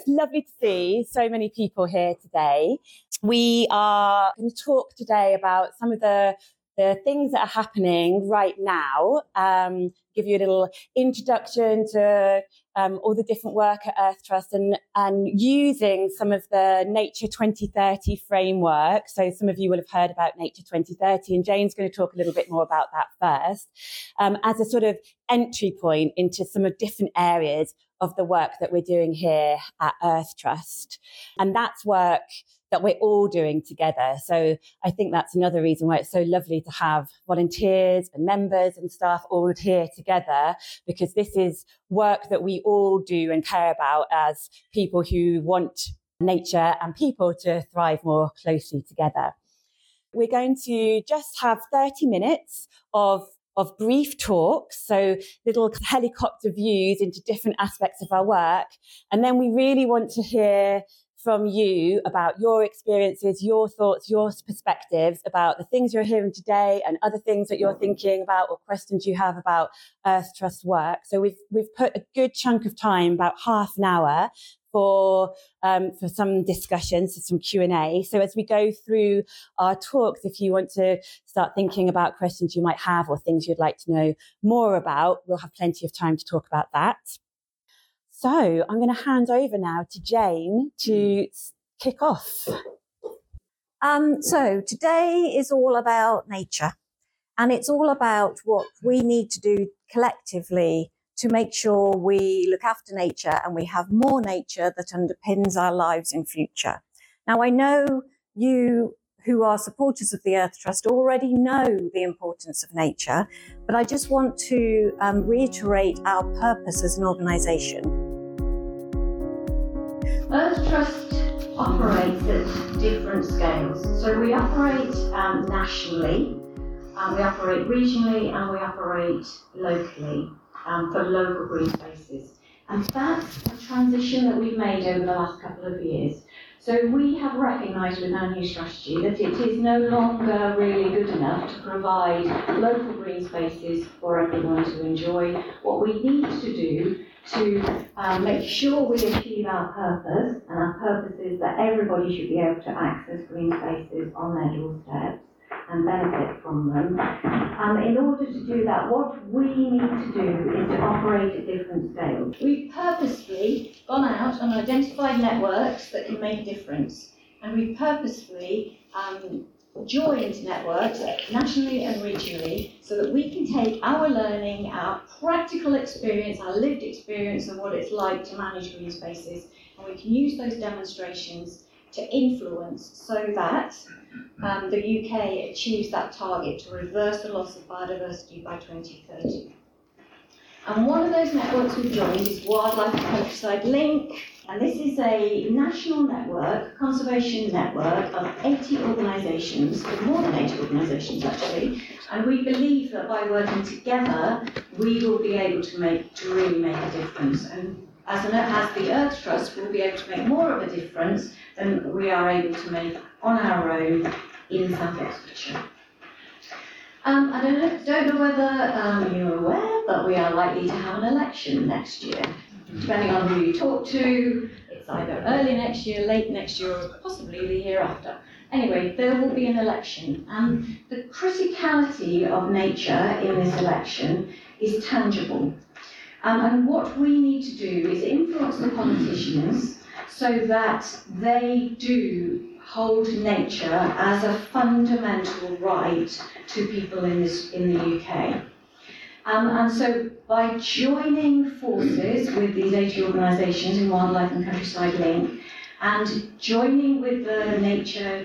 lovely to see so many people here today. We are going to talk today about some of the things that are happening right now, give you a little introduction to all the different work at Earth Trust and using some of the Nature 2030 framework. So some of you will have heard about Nature 2030, and Jane's going to talk a little bit more about that first, as a sort of entry point into some of different areas of the work that we're doing here at Earth Trust. And that's work that we're all doing together. So I think that's another reason why it's so lovely to have volunteers and members and staff all here together, because this is work that we all do and care about as people who want nature and people to thrive more closely together. We're going to just have 30 minutes of brief talks, so little helicopter views into different aspects of our work. And then we really want to hear from you about your experiences, your thoughts, your perspectives about the things you're hearing today and other things that you're thinking about or questions you have about Earth Trust work. So we've put a good chunk of time, about half an hour, for some discussions, for some Q&A. So as we go through our talks, if you want to start thinking about questions you might have or things you'd like to know more about, we'll have plenty of time to talk about that. So I'm going to hand over now to Jane to kick off. So today is all about nature, and it's all about what we need to do collectively to make sure we look after nature and we have more nature that underpins our lives in future. Now, I know you who are supporters of the Earth Trust already know the importance of nature, but I just want to reiterate our purpose as an organisation. Earth Trust operates at different scales. So we operate nationally, we operate regionally, and we operate locally for local green spaces. And that's a transition that we've made over the last couple of years. So we have recognised with our new strategy that it is no longer really good enough to provide local green spaces for everyone to enjoy. What we need to do to make sure we achieve our purpose, and our purpose is that everybody should be able to access green spaces on their doorsteps and benefit from them. In order to do that, what we need to do is to operate at different scales. We've purposefully gone out and identified networks that can make a difference, and we've purposefully joined networks nationally and regionally so that we can take our learning, our practical experience, our lived experience of what it's like to manage green spaces, and we can use those demonstrations to influence so that the UK achieves that target to reverse the loss of biodiversity by 2030. And one of those networks we've joined is Wildlife and Countryside Link, and this is a national network, conservation network of 80 organisations, more than 80 organisations actually, and we believe that by working together we will be able to really make a difference. And as the Earth Trust, we'll be able to make more of a difference than we are able to make on our own in South Oxfordshire. I don't know whether you're aware, but we are likely to have an election next year. Depending on who you talk to, it's either early next year, late next year, or possibly the year after. Anyway, there will be an election, and the criticality of nature in this election is tangible. And what we need to do is influence the politicians so that they do hold nature as a fundamental right to people in the UK. And so by joining forces with these 80 organisations in Wildlife and Countryside Link, and joining with the Nature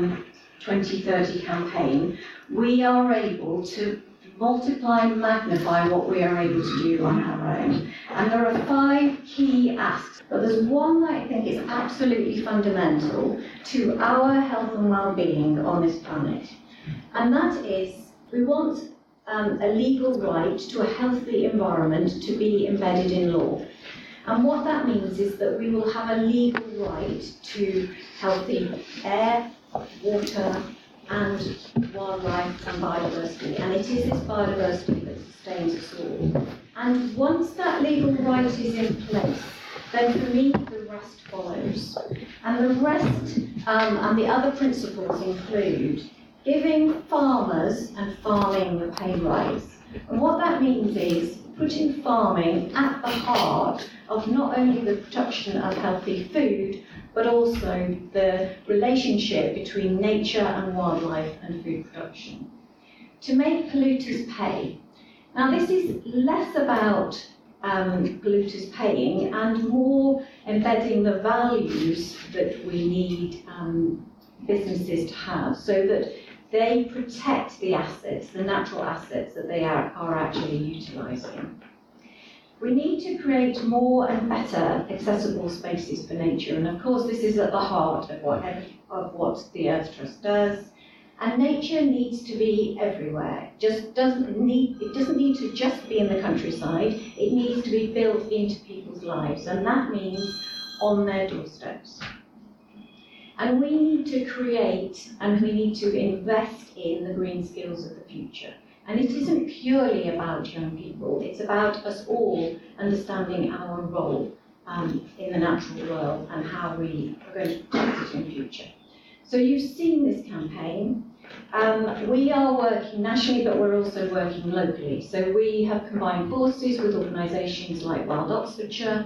2030 campaign, we are able to multiply and magnify what we are able to do on our own. And there are 5 key asks, but there's one that I think is absolutely fundamental to our health and well-being on this planet. And that is, we want a legal right to a healthy environment to be embedded in law. And what that means is that we will have a legal right to healthy air, water, and wildlife and biodiversity. And it is this biodiversity that sustains us all. And once that legal right is in place, then for me the rest follows. And the rest and the other principles include giving farmers and farming a pay rise. And what that means is putting farming at the heart of not only the production of healthy food, but also the relationship between nature and wildlife and food production. To make polluters pay. Now this is less about polluters paying and more embedding the values that we need businesses to have so that they protect the assets, the natural assets that they are actually utilising. We need to create more and better accessible spaces for nature, and of course this is at the heart of what the Earth Trust does. And nature needs to be everywhere. It doesn't need to just be in the countryside. It needs to be built into people's lives, and that means on their doorsteps. And we need to create and we need to invest in the green skills of the future. And it isn't purely about young people, it's about us all understanding our role in the natural world and how we are going to protect it in the future. So you've seen this campaign. We are working nationally, but we're also working locally. So we have combined forces with organisations like Wild Oxfordshire,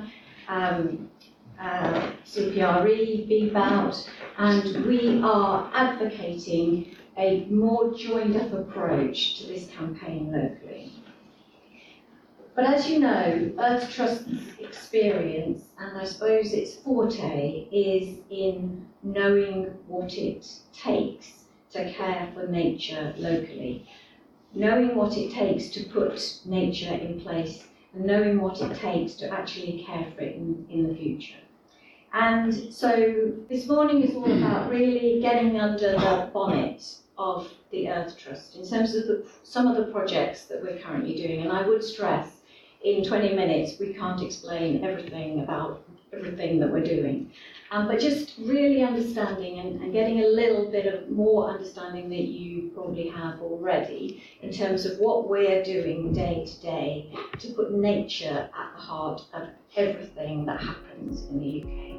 CPRE, BBOUT, and we are advocating a more joined-up approach to this campaign locally. But as you know, Earth Trust's experience, and I suppose its forte, is in knowing what it takes to care for nature locally, knowing what it takes to put nature in place, and knowing what it takes to actually care for it in the future. And so this morning is all about really getting under the bonnet of the Earth Trust in terms of some of the projects that we're currently doing. And I would stress, in 20 minutes, we can't explain everything about everything that we're doing. But just really understanding and getting a little bit of more understanding that you probably have already in terms of what we're doing day to day to put nature at the heart of everything that happens in the UK.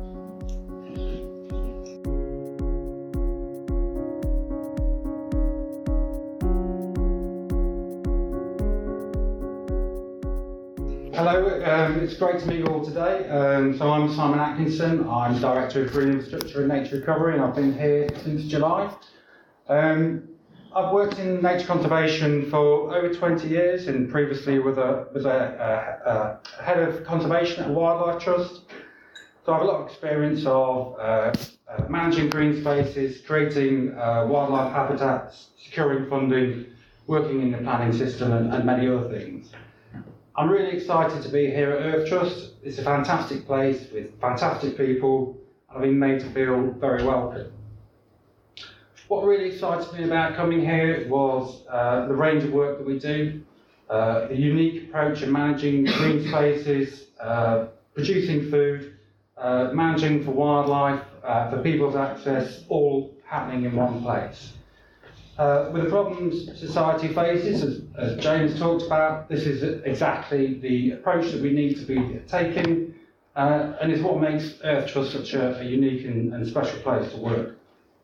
Hello, it's great to meet you all today. So I'm Simon Atkinson, I'm Director of Green Infrastructure and Nature Recovery, and I've been here since July. I've worked in nature conservation for over 20 years and previously was a head of conservation at Wildlife Trust. So I have a lot of experience of managing green spaces, creating wildlife habitats, securing funding, working in the planning system and many other things. I'm really excited to be here at Earth Trust. It's a fantastic place with fantastic people. I've been made to feel very welcome. What really excited me about coming here was the range of work that we do, the unique approach of managing green spaces, producing food, managing for wildlife, for people's access, all happening in one place. With the problems society faces, as James talked about, this is exactly the approach that we need to be taking, and is what makes Earth Trust such a unique and special place to work.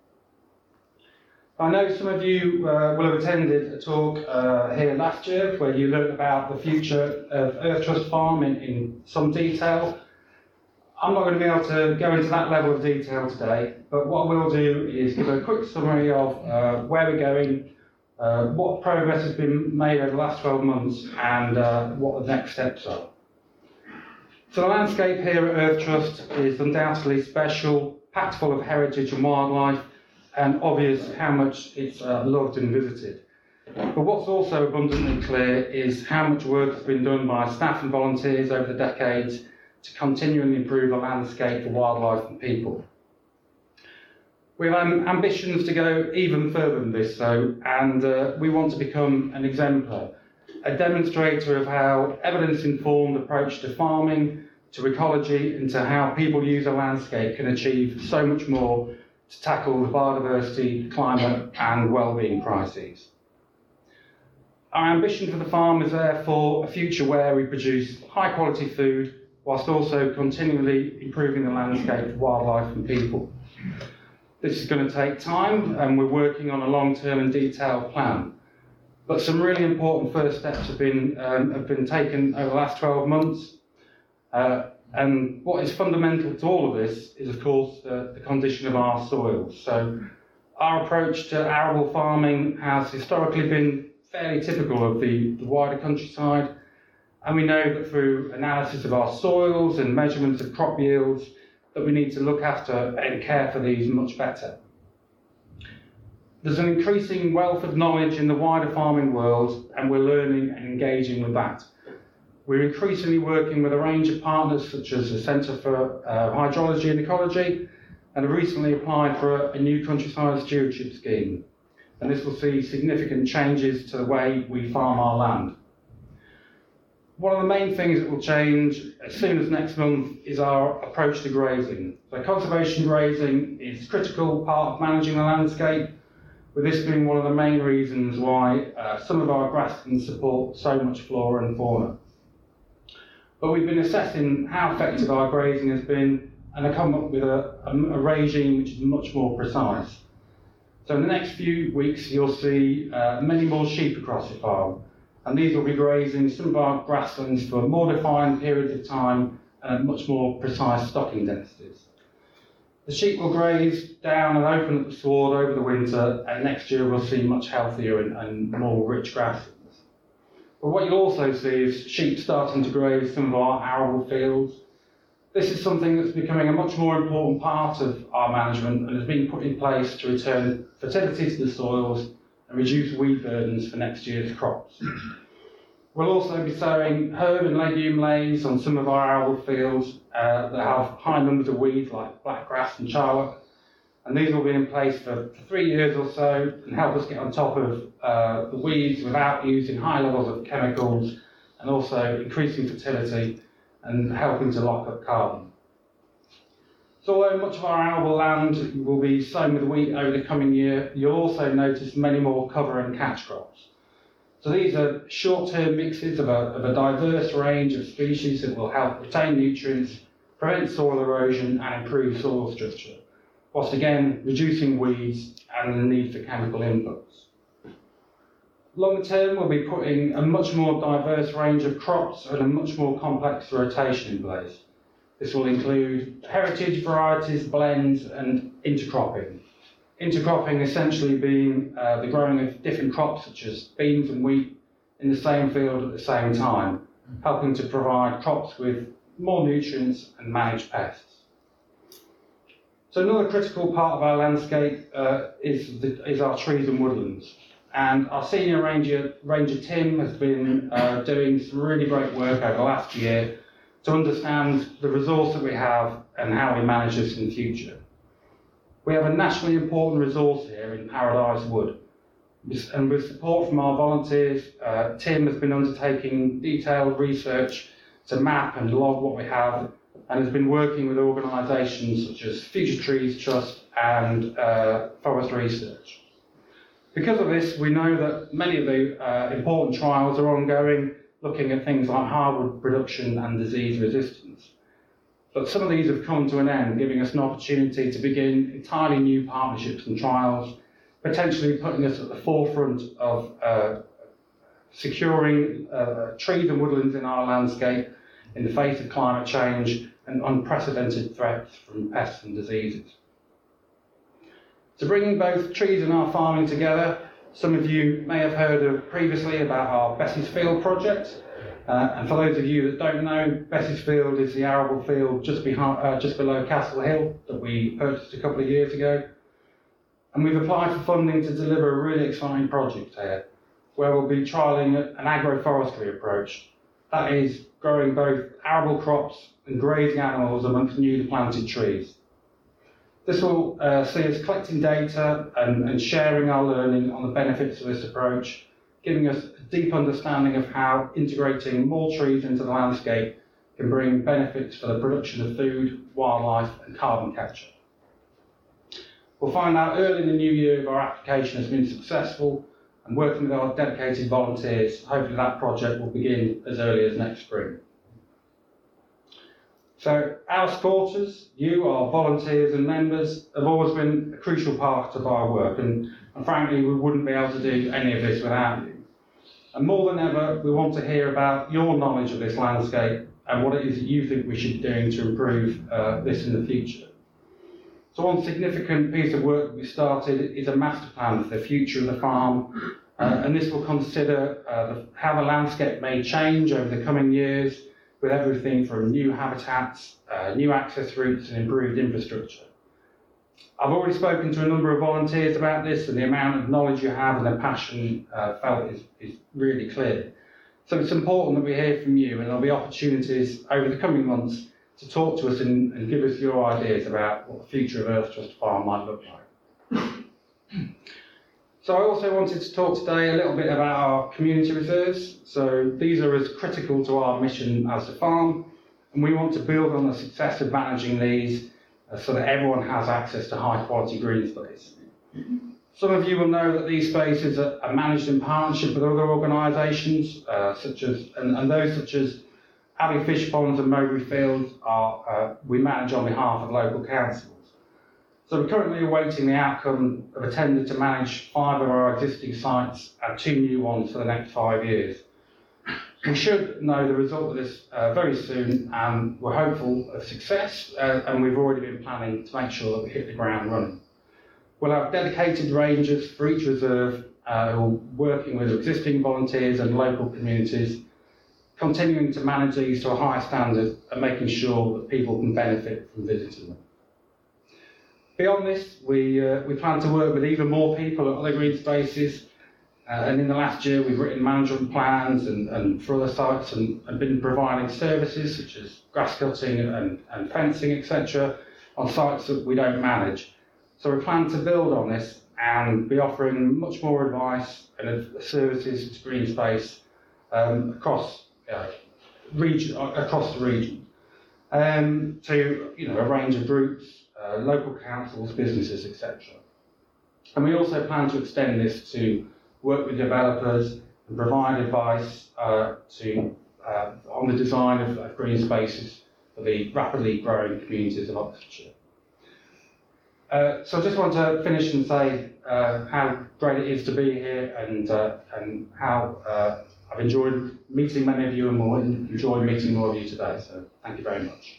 I know some of you will have attended a talk here last year where you learned about the future of Earth Trust Farm in some detail. I'm not going to be able to go into that level of detail today, but what we'll do is give a quick summary of where we're going, what progress has been made over the last 12 months, and what the next steps are. So the landscape here at Earth Trust is undoubtedly special, packed full of heritage and wildlife, and obvious how much it's loved and visited. But what's also abundantly clear is how much work has been done by staff and volunteers over the decades to continually improve the landscape for wildlife and people. We have ambitions to go even further than this, though, and we want to become an exemplar, a demonstrator of how evidence-informed approach to farming, to ecology, and to how people use a landscape can achieve so much more to tackle the biodiversity, climate, and well-being crises. Our ambition for the farm is therefore a future where we produce high-quality food, whilst also continually improving the landscape for wildlife and people. This is going to take time, and we're working on a long-term and detailed plan. But some really important first steps have been taken over the last 12 months. And what is fundamental to all of this is, of course, the condition of our soils. So our approach to arable farming has historically been fairly typical of the wider countryside. And we know that through analysis of our soils and measurements of crop yields, that we need to look after and care for these much better. There's an increasing wealth of knowledge in the wider farming world, and we're learning and engaging with that. We're increasingly working with a range of partners such as the Centre for Hydrology and Ecology, and have recently applied for a new countryside stewardship scheme. And this will see significant changes to the way we farm our land. One of the main things that will change as soon as next month is our approach to grazing. So conservation grazing is a critical part of managing the landscape, with this being one of the main reasons why some of our grasslands support so much flora and fauna. But we've been assessing how effective our grazing has been, and have come up with a regime which is much more precise. So in the next few weeks you'll see many more sheep across the farm, and these will be grazing some of our grasslands for more defined periods of time and at much more precise stocking densities. The sheep will graze down and open up the sward over the winter, and next year we'll see much healthier and more rich grasslands. But what you'll also see is sheep starting to graze some of our arable fields. This is something that's becoming a much more important part of our management and has been put in place to return fertility to the soils and reduce weed burdens for next year's crops. We'll also be sowing herb and legume lays on some of our arable fields that have high numbers of weeds like blackgrass and charlock, and these will be in place for 3 years or so and help us get on top of the weeds without using high levels of chemicals, and also increasing fertility and helping to lock up carbon. So although much of our arable land will be sown with wheat over the coming year, you'll also notice many more cover and catch crops. So these are short-term mixes of a diverse range of species that will help retain nutrients, prevent soil erosion and improve soil structure, whilst again reducing weeds and the need for chemical inputs. Longer term, we'll be putting a much more diverse range of crops and a much more complex rotation in place. This will include heritage varieties, blends and intercropping. Intercropping essentially being the growing of different crops such as beans and wheat in the same field at the same time, helping to provide crops with more nutrients and manage pests. So another critical part of our landscape is our trees and woodlands. And our senior ranger Tim has been doing some really great work over the last year to understand the resource that we have and how we manage this in the future. We have a nationally important resource here in Paradise Wood, and with support from our volunteers, Tim has been undertaking detailed research to map and log what we have, and has been working with organisations such as Future Trees Trust and Forest Research. Because of this, we know that many of the important trials are ongoing, looking at things like hardwood production and disease resistance. But some of these have come to an end, giving us an opportunity to begin entirely new partnerships and trials, potentially putting us at the forefront of securing trees and woodlands in our landscape in the face of climate change and unprecedented threats from pests and diseases. So bringing both trees and our farming together, some of you may have heard of previously about our Bessie's Field project. And for those of you that don't know, Bessie's Field is the arable field just below Castle Hill that we purchased a couple of years ago. And we've applied for funding to deliver a really exciting project here, where we'll be trialling an agroforestry approach. That is, growing both arable crops and grazing animals amongst newly planted trees. This will see us collecting data and sharing our learning on the benefits of this approach, giving us a deep understanding of how integrating more trees into the landscape can bring benefits for the production of food, wildlife and carbon capture. We'll find out early in the new year if our application has been successful, and working with our dedicated volunteers, hopefully that project will begin as early as next spring. So our supporters, you, our volunteers and members, have always been a crucial part of our work, and frankly we wouldn't be able to do any of this without you. And more than ever, we want to hear about your knowledge of this landscape and what it is that you think we should be doing to improve this in the future. So one significant piece of work that we started is a master plan for the future of the farm, and this will consider how the landscape may change over the coming years with everything from new habitats, new access routes and improved infrastructure. I've already spoken to a number of volunteers about this, and the amount of knowledge you have and the passion felt is really clear. So it's important that we hear from you, and there'll be opportunities over the coming months to talk to us and give us your ideas about what the future of Earth Trust Farm might look like. So I also wanted to talk today a little bit about our community reserves. So these are as critical to our mission as the farm, and we want to build on the success of managing these so that everyone has access to high quality green space. Some of you will know that these spaces are managed in partnership with other organisations, and those such as Abbey Fish Ponds and Mowbray Fields we manage on behalf of local councils. So we're currently awaiting the outcome of a tender to manage 5 of our existing sites and 2 new ones for the next 5 years. We should know the result of this very soon, and we're hopeful of success, and we've already been planning to make sure that we hit the ground running. We'll have dedicated rangers for each reserve who are working with existing volunteers and local communities, continuing to manage these to a high standard and making sure that people can benefit from visiting them. Beyond this, we plan to work with even more people at other green spaces, and in the last year we've written management plans and for other sites and been providing services such as grass cutting and fencing, etc. on sites that we don't manage. So we plan to build on this and be offering much more advice and services to green space across the region, to a range of groups, local councils, businesses, etc. And we also plan to extend this to work with developers and provide advice on the design of green spaces for the rapidly growing communities of Oxfordshire. So I just want to finish and say how great it is to be here, and how I've enjoyed meeting many of you and more, and enjoyed meeting more of you today. So thank you very much.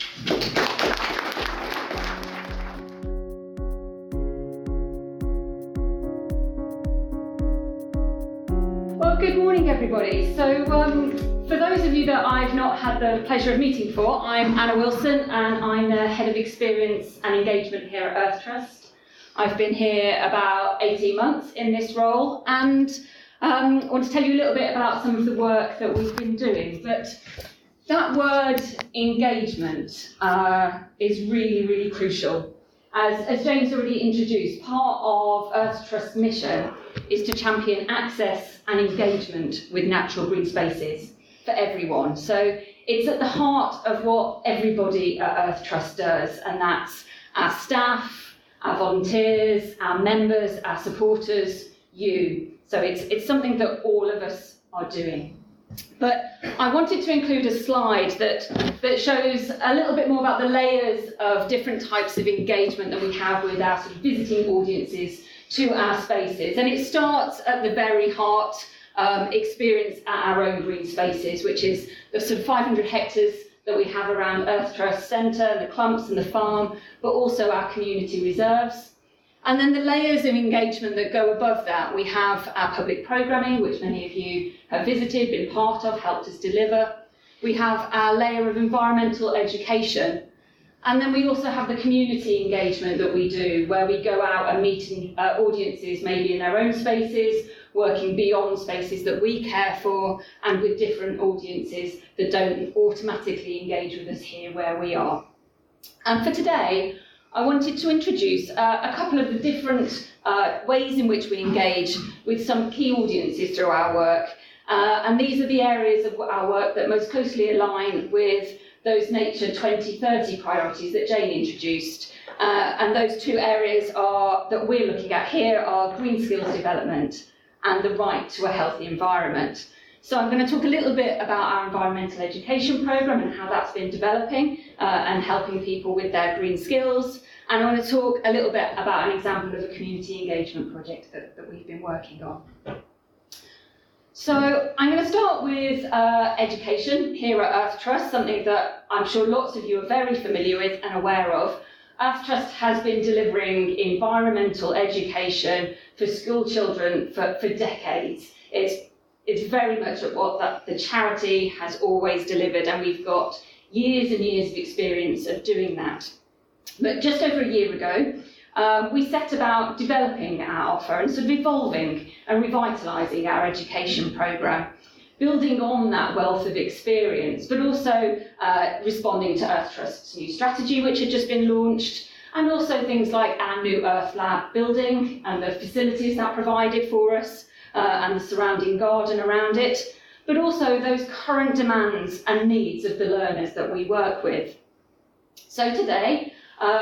Well, good morning, everybody. So, for those of you that I've not had the pleasure of meeting before, I'm Anna Wilson, and I'm the Head of Experience and Engagement here at Earth Trust. I've been here about 18 months in this role, and I want to tell you a little bit about some of the work that we've been doing. But that word engagement is really, really crucial. As James already introduced, part of Earth Trust's mission is to champion access and engagement with natural green spaces for everyone. So it's at the heart of what everybody at Earth Trust does, and that's our staff, our volunteers, our members, our supporters, you. So it's something that all of us are doing. But I wanted to include a slide that shows a little bit more about the layers of different types of engagement that we have with our sort of visiting audiences to our spaces. And it starts at the very heart, experience at our own green spaces, which is the sort of 500 hectares that we have around Earth Trust Centre, the clumps and the farm, but also our community reserves. And then the layers of engagement that go above that, we have our public programming, which many of you have visited, been part of, helped us deliver. We have our layer of environmental education. And then we also have the community engagement that we do, where we go out and meet audiences, maybe in their own spaces, working beyond spaces that we care for, and with different audiences that don't automatically engage with us here where we are. And for today, I wanted to introduce a couple of the different ways in which we engage with some key audiences through our work. And these are the areas of our work that most closely align with those Nature 2030 priorities that Jane introduced. And those two areas that we're looking at here are green skills development and the right to a healthy environment. So I'm going to talk a little bit about our environmental education programme and how that's been developing and helping people with their green skills. And I want to talk a little bit about an example of a community engagement project that we've been working on. So I'm going to start with education here at Earth Trust, something that I'm sure lots of you are very familiar with and aware of. Earth Trust has been delivering environmental education for school children for decades. It's very much what the charity has always delivered, and we've got years and years of experience of doing that. But just over a year ago, we set about developing our offer and sort of evolving and revitalising our education programme, building on that wealth of experience, but also responding to Earth Trust's new strategy, which had just been launched, and also things like our new Earth Lab building and the facilities that provided for us, and the surrounding garden around it, but also those current demands and needs of the learners that we work with. So today,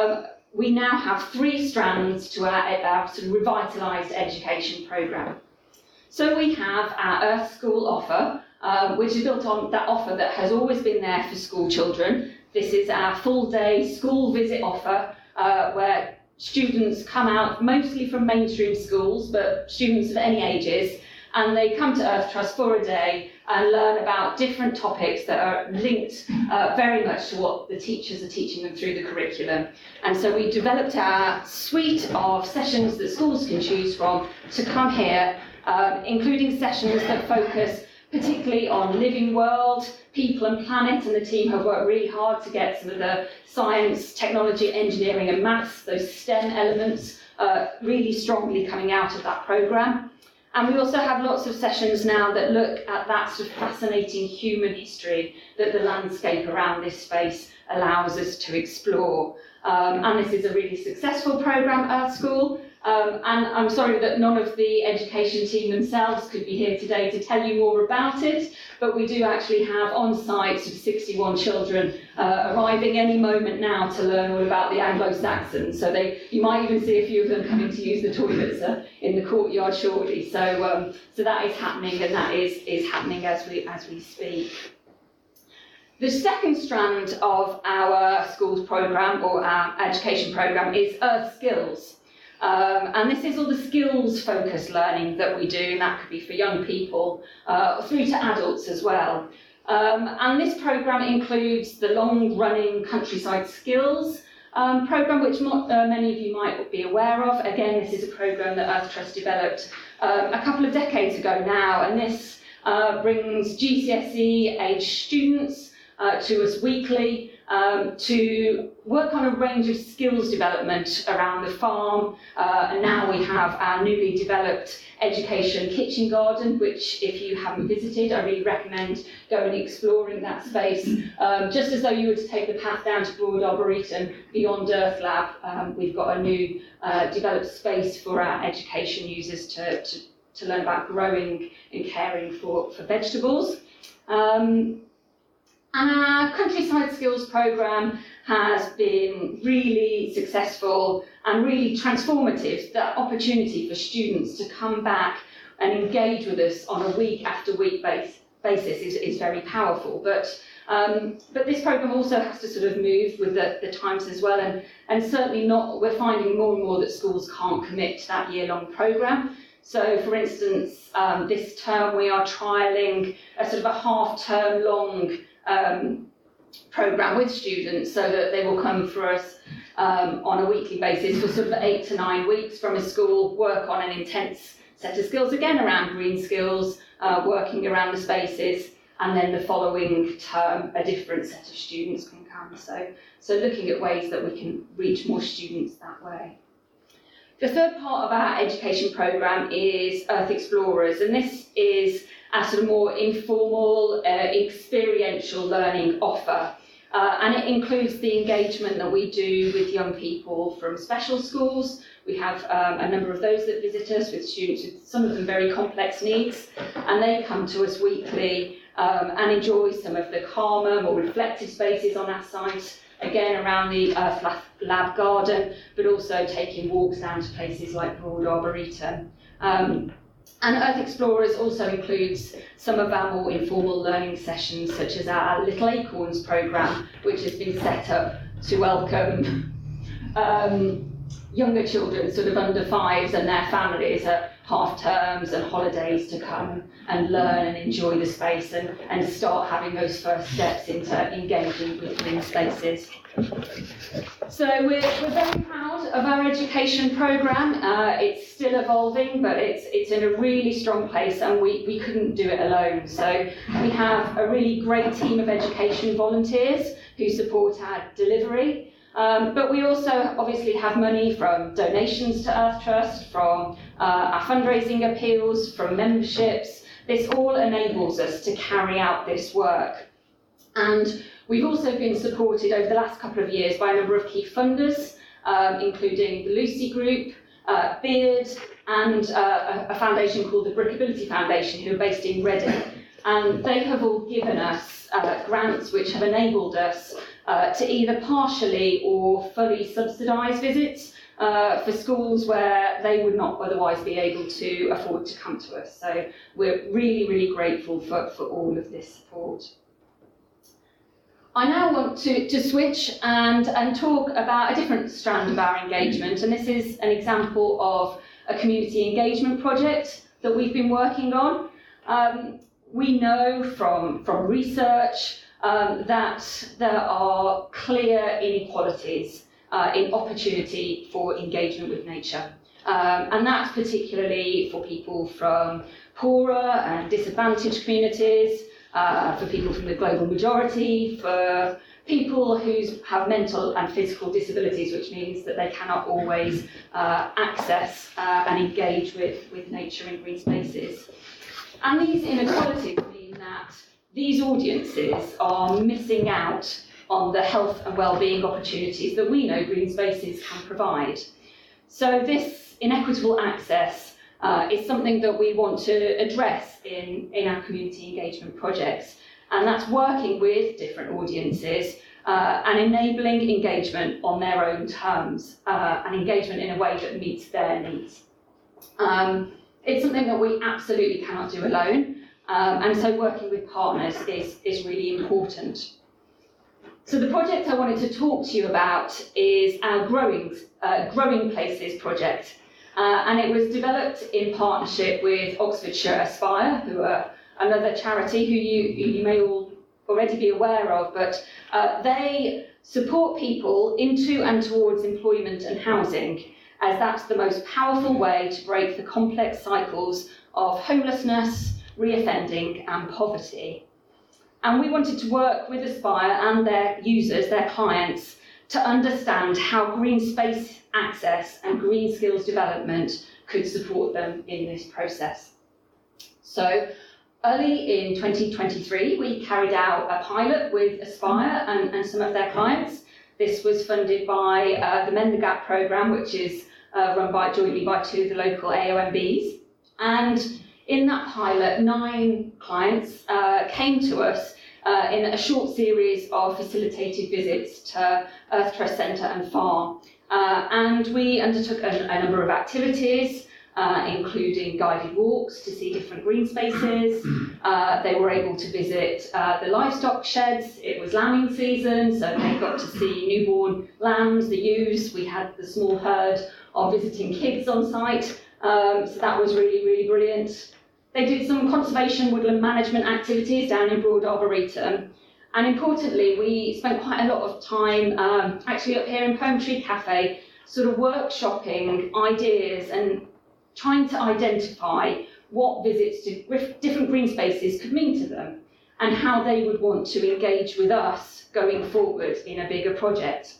we now have 3 strands to our sort of revitalised education programme. So we have our Earth School offer, which is built on that offer that has always been there for school children. This is our full-day school visit offer, where students come out mostly from mainstream schools, but students of any ages, and they come to Earth Trust for a day and learn about different topics that are linked very much to what the teachers are teaching them through the curriculum. And so we developed our suite of sessions that schools can choose from to come here, including sessions that focus particularly on living world, people and planet, and the team have worked really hard to get some of the science, technology, engineering and maths, those STEM elements, really strongly coming out of that programme. And we also have lots of sessions now that look at that sort of fascinating human history that the landscape around this space allows us to explore. And this is a really successful programme, Earth School. And I'm sorry that none of the education team themselves could be here today to tell you more about it, but we do actually have on site sort of 61 children arriving any moment now to learn all about the Anglo-Saxons. So you might even see a few of them coming to use the toilets in the courtyard shortly. So that is happening, and that is happening as we speak. The second strand of our schools programme, or our education programme, is Earth Skills. And this is all the skills-focused learning that we do, and that could be for young people through to adults as well. And this programme includes the long-running Countryside Skills programme, which many of you might be aware of. Again, this is a programme that Earth Trust developed a couple of decades ago now, and this brings GCSE-aged students to us weekly to work on a range of skills development around the farm. And now we have our newly developed education kitchen garden, which if you haven't visited, I really recommend going and exploring that space. Just as though you were to take the path down to Broad Arboretum beyond Earth Lab, we've got a new developed space for our education users to learn about growing and caring for vegetables. And our Countryside Skills programme has been really successful and really transformative. That opportunity for students to come back and engage with us on a week after week basis is very powerful. But this programme also has to sort of move with the times as well, and certainly we're finding more and more that schools can't commit to that year-long programme. So, for instance, this term we are trialling a sort of a half-term long programme with students, so that they will come for us on a weekly basis for sort of 8 to 9 weeks from a school, work on an intense set of skills, again around green skills, working around the spaces, and then the following term a different set of students can come. So looking at ways that we can reach more students that way. The third part of our education programme is Earth Explorers, and this is a sort of more informal, experiential learning offer. And it includes the engagement that we do with young people from special schools. We have a number of those that visit us, with students with some of them very complex needs, and they come to us weekly and enjoy some of the calmer, more reflective spaces on our site, again around the Earth Lab garden, but also taking walks down to places like Broad Arboretum. And Earth Explorers also includes some of our more informal learning sessions, such as our Little Acorns programme, which has been set up to welcome younger children, sort of under fives, and their families at half terms and holidays to come and learn and enjoy the space and start having those first steps into engaging with green spaces. So we're very proud of our education programme. It's still evolving, but it's in a really strong place, and we couldn't do it alone. So we have a really great team of education volunteers who support our delivery. But we also obviously have money from donations to Earth Trust, from our fundraising appeals, from memberships. This all enables us to carry out this work. And we've also been supported over the last couple of years by a number of key funders, including the Lucy Group, Beard, and a foundation called the Brickability Foundation, who are based in Reading. And they have all given us grants which have enabled us to either partially or fully subsidise visits for schools where they would not otherwise be able to afford to come to us. So we're really, really grateful for all of this support. I now want to switch and talk about a different strand of our engagement, and this is an example of a community engagement project that we've been working on. We know from research that there are clear inequalities in opportunity for engagement with nature. And that's particularly for people from poorer and disadvantaged communities, for people from the global majority, for people who have mental and physical disabilities, which means that they cannot always access and engage with nature in green spaces. And these inequalities mean that these audiences are missing out on the health and well-being opportunities that we know green spaces can provide. So this inequitable access is something that we want to address in our community engagement projects, and that's working with different audiences and enabling engagement on their own terms, and engagement in a way that meets their needs. It's something that we absolutely cannot do alone, and so working with partners is really important. So the project I wanted to talk to you about is our Growing Places project, and it was developed in partnership with Oxfordshire Aspire, who are another charity who you may all already be aware of, but they support people into and towards employment and housing, as that's the most powerful way to break the complex cycles of homelessness, reoffending and poverty. And we wanted to work with Aspire and their users, their clients, to understand how green space access and green skills development could support them in this process. So early in 2023, we carried out a pilot with Aspire and some of their clients. This was funded by the Mend the Gap programme, which is run jointly by two of the local AOMBs. And in that pilot, 9 clients came to us in a short series of facilitated visits to Earth Trust Centre and Farm. And we undertook a number of activities, including guided walks to see different green spaces. They were able to visit the livestock sheds. It was lambing season, so they got to see newborn lambs, the ewes. We had the small herd of visiting kids on site, so that was really, really brilliant. They did some conservation woodland management activities down in Broad Arboretum. And importantly, we spent quite a lot of time actually up here in Plum Tree Cafe, sort of workshopping ideas and trying to identify what visits to different green spaces could mean to them and how they would want to engage with us going forward in a bigger project.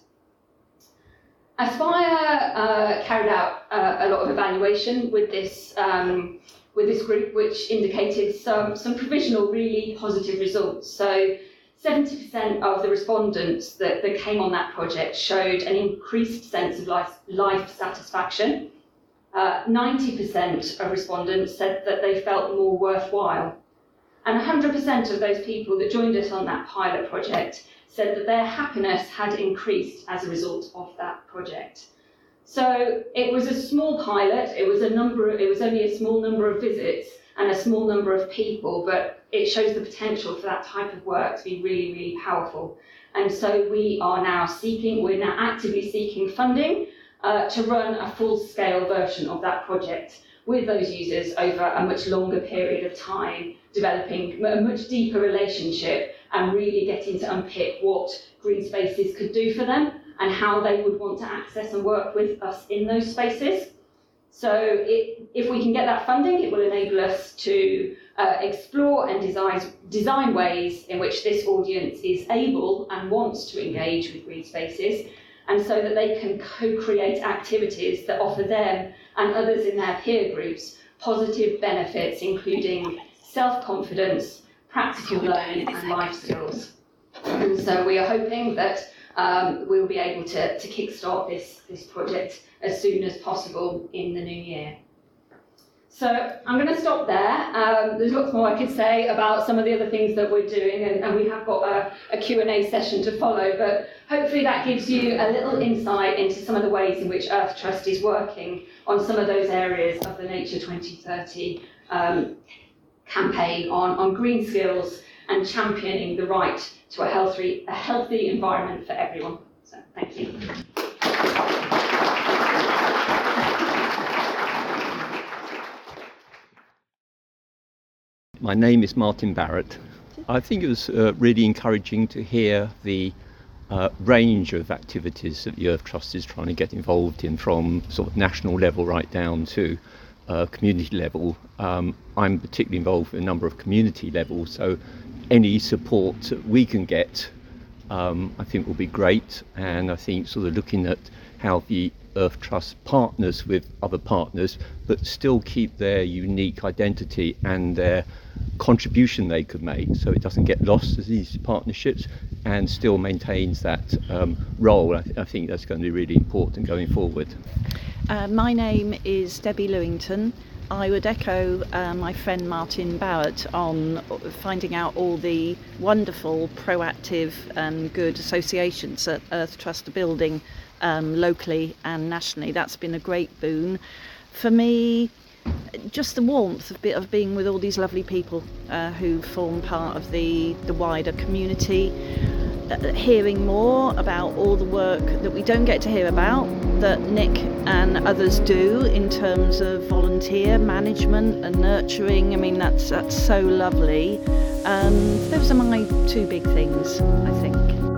Aspire carried out a lot of evaluation with this group, which indicated some provisional, really positive results. So 70% of the respondents that came on that project showed an increased sense of life satisfaction. 90% of respondents said that they felt more worthwhile. And 100% of those people that joined us on that pilot project said that their happiness had increased as a result of that project. So it was a small pilot. It was only a small number of visits and a small number of people, but it shows the potential for that type of work to be really, really powerful. And so we're now actively seeking funding to run a full-scale version of that project with those users over a much longer period of time, developing a much deeper relationship and really getting to unpick what green spaces could do for them and how they would want to access and work with us in those spaces. So if we can get that funding, it will enable us to explore and design ways in which this audience is able and wants to engage with green spaces, and so that they can co-create activities that offer them and others in their peer groups positive benefits, including self-confidence, practical learning and life skills. And so we are hoping that we'll be able to kickstart this project as soon as possible in the new year. So I'm going to stop there. There's lots more I could say about some of the other things that we're doing, and we have got a Q&A session to follow, but hopefully that gives you a little insight into some of the ways in which Earth Trust is working on some of those areas of the Nature 2030 campaign on green skills and championing the right to a healthy environment for everyone. So thank you. My name is Martin Barrett. I think it was really encouraging to hear the range of activities that the Earth Trust is trying to get involved in, from sort of national level right down to community level. I'm particularly involved in a number of community levels, so any support that we can get I think will be great. And I think sort of looking at how the Earth Trust partners with other partners but still keep their unique identity and their contribution they could make, so it doesn't get lost as these partnerships and still maintains that role. I think that's going to be really important going forward. My name is Debbie Lewington. I would echo my friend Martin Barrett on finding out all the wonderful, proactive and good associations that Earth Trust are building locally and nationally. That's been a great boon. For me, just the warmth of being with all these lovely people who form part of the wider community, hearing more about all the work that we don't get to hear about that Nick and others do in terms of volunteer management and nurturing. I mean, that's so lovely. Those are my two big things, I think.